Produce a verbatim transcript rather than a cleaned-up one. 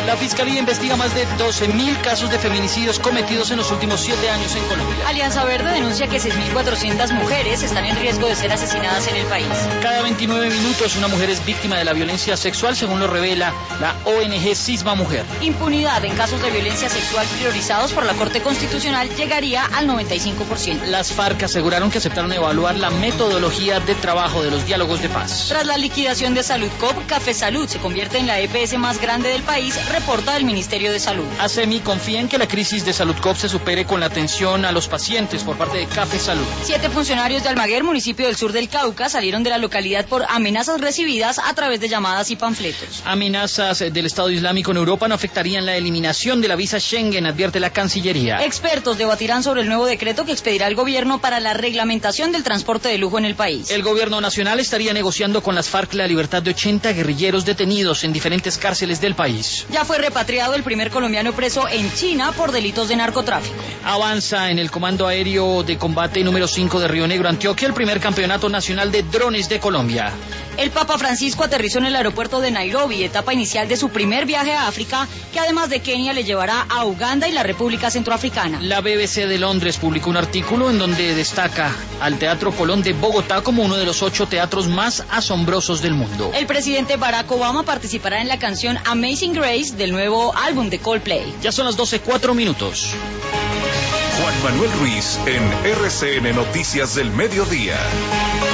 La Fiscalía investiga más de doce mil casos de feminicidios cometidos en los últimos siete años en Colombia. Alianza Verde denuncia que seis mil cuatrocientas mujeres están en riesgo de ser asesinadas en el país. Cada veintinueve minutos una mujer es víctima de la violencia sexual, según lo revela la O N G Cisma Mujer. Impunidad en casos de violencia sexual priorizados por la Corte Constitucional llegaría al noventa y cinco por ciento. Las FARC aseguraron que aceptaron evaluar la metodología de trabajo de los diálogos de paz. Tras la liquidación de Saludcop, Café Salud se convierte en la E P S más grande del país, reporta el Ministerio de Salud. ASEMI confía en que la crisis de Saludcop se supere con la atención a los pacientes por parte de Café Salud. Siete funcionarios de Almaguer, municipio del sur del Cauca, salieron de la localidad por amenazas recibidas a través de llamadas y panfletos. Amenazas del Estado Islámico en Europa no afectarían la eliminación de la visa Schengen, advierte la Cancillería. Expertos debatirán sobre el nuevo decreto que expedirá el gobierno para la reglamentación del transporte de lujo en el país. El gobierno nacional estaría negociando con las FARC la libertad de ochenta guerrilleros detenidos en diferentes cárceles del país. Ya fue repatriado el primer colombiano preso en China por delitos de narcotráfico. Avanza en el Comando Aéreo de Combate número cinco de Río Negro, Antioquia, el primer campeonato nacional de drones de Colombia. El Papa Francisco aterrizó en el aeropuerto de Nairobi, etapa inicial de su primer viaje a África, que además de Kenia le llevará a Uganda y la República Centroafricana. La B B C de Londres publicó un artículo en donde destaca al Teatro Colón de Bogotá como uno de los ocho teatros más asombrosos del mundo. El presidente Barack Obama participará en la canción Amazing Grace del nuevo álbum de Coldplay. Ya son las doce, cuatro minutos. Juan Manuel Ruiz en R C N Noticias del Mediodía.